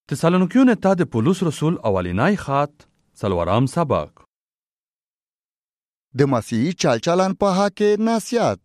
تسالونیکیونه ته د پولس رسول اولینای خط څلورم سبق. د مسیحي چلچلن په حق کې نصیحت.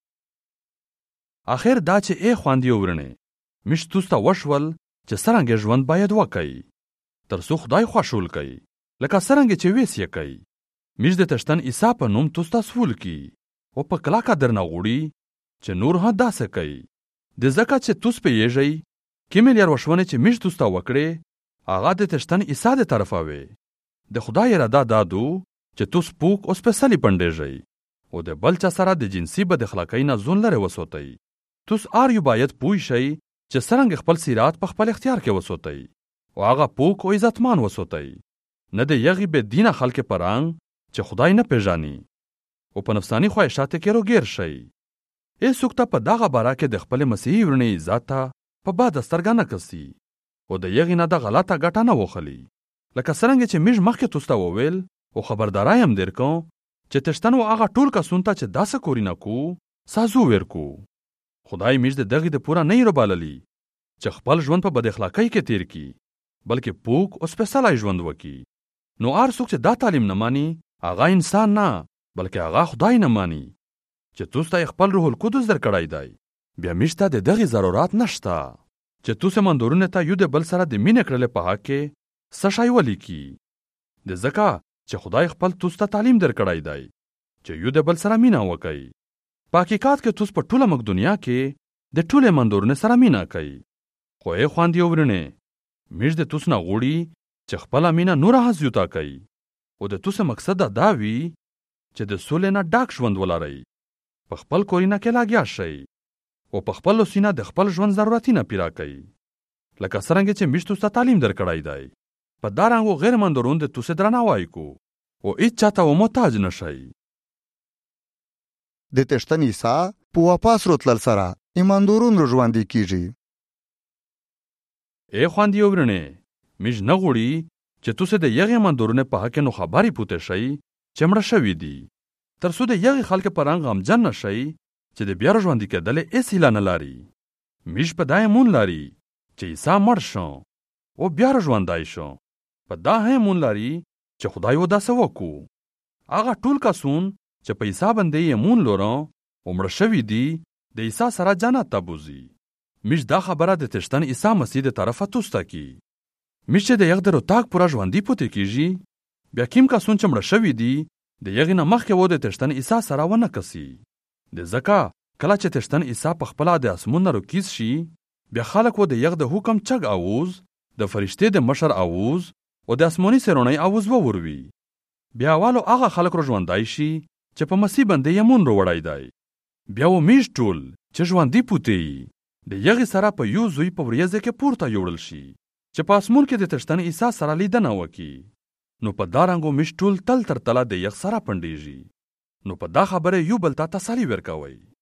اخر دا چې ای خواندې ورنه مش توسته وشول چې څرنګه ژوند باید وکړي تر څو خدای خوشحال کړي لکه څرنګه چې ویس یې کوي. مش د تشتن عیسی په نوم توسته سول کی او په کلاکه درنه غوړي چې نور ها داسه کوي د زکات چې توس په یېږي کې مليار وشونه چې مش توسته وکړي هغه د تشتن عیسی د طرفه وي. د خدای اراده دادو چې توس پوک او سپیشلی پندېږي او د بل چا سره د جنسي بد اخلاقۍ نه ځون لري وسوتای. توس یو باید پوه شي چې څرنګه خپل سیرات په خپل اختیار کې وسوتای او هغه پوک او عزتمان وسوتای. نه د یغي به دینه خلک پرانګ چې خدای نه پیژاني او په نفسانی خواهشاتو کې روګیر شي. هیڅوک ته په دغه باره کې د خپل مسیحي ورنې عزت په باد سترګانه کسي او د یغي نه د غلطه ګټه نه وخلی. لکه څرنګه چې میږ مخکې توسته وویل او خبردارای هم درکو چې تشتنو هغه ټول کسون ته چې داسه کورینه کو سازو ورکو. خدای میږ د دغه د پورا نه رباللی چې خپل ژوند په بد اخلاقۍ کې تیر کی بلکې پوک او سپیشلای ژوند وکي. نو هر څوک چې دا تعلیم نه مانی هغه انسان نه بلکې هغه خدای نه مانی چې توسته خپل روح القدس درکړای دی. بیا میشته د دغه ضرورت نشته چې توسه مندورونه ته یو د بل سره د مینې کړل په حق کې سشای ولیکي. د زکه چې خدای خپل توسته تعلیم درکړای دی چې یو د بل سره مینا وکړي. په حقیقت کې توس په ټوله مګ دنیا کې د ټوله مندورونه سره مینا کوي. خو یې خواندې ورنه میش د توس نه غوړي چې خپل مینا نور هزیوتا کوي او د توسه مقصد دا وی چې د سولې نه ډاک ژوند ولري په خپل کورینه کې لاګیا شي او په خپل سینه د خپل ژوند ضرورتونه پیرا کوي. لکه څنګه چې میشتو ست تعلیم درکړای دی په دارنګو غیر مندورون د توسه درناوی کو او هیڅ چاته و محتاج نشي. د تشتن عیسی په واپس روتل سره ایماندورون ژوند کیږي. ای خواندې ورنه میج نه غوړي چې توسه د یغه مندورونه په حق نو خبري پوته شي چې مړ شوی دی تر څو د یغه خلک پرنګ غمجن نشي چې د بیا ژوند کېدل هیڅ هیله نه لري. میش په دایمون لري چې عیسی مړ شو او بیا ژوندای شو. په دا همون لري چې خدای و داسه وکړو. هغه ټول کسون چې په عیسی باندې یمون لورو او مړ شوی دی د عیسی سره جنت ته بوزي. میش دا خبره د تشتن عیسی مسیح د طرفه توسته کی. میش چې د یغ درو تاک پورا ژوندۍ پوتې کیږي بیا کیم کسون چې مړ شوی دی د یغ نه مخکې و د تشتن عیسی سره ونه کسي. د زکا کله چې تشتن عیسی په خپل د اسمون روکیز شي بیا خلک و د یغ د حکم چغ اووز د فرشته د مشر اووز او د اسمونی سرونی اووز ووروي. بیا والو هغه خلک رو ژوندای شي چې په مسیح باندې یمون رو وړای دی. بیا و میش ټول چې ژوندۍ پوتې د یغ سره په یو زوی په ورځ کې پورته یوړل شي چې په اسمون کې د تشتن عیسی سره لیدنه وکي. نو په دارنګو میش ټول تل تر تله د یغ سره پندېږي. نو په دا خبره یو بل ته تسلی ورکوي.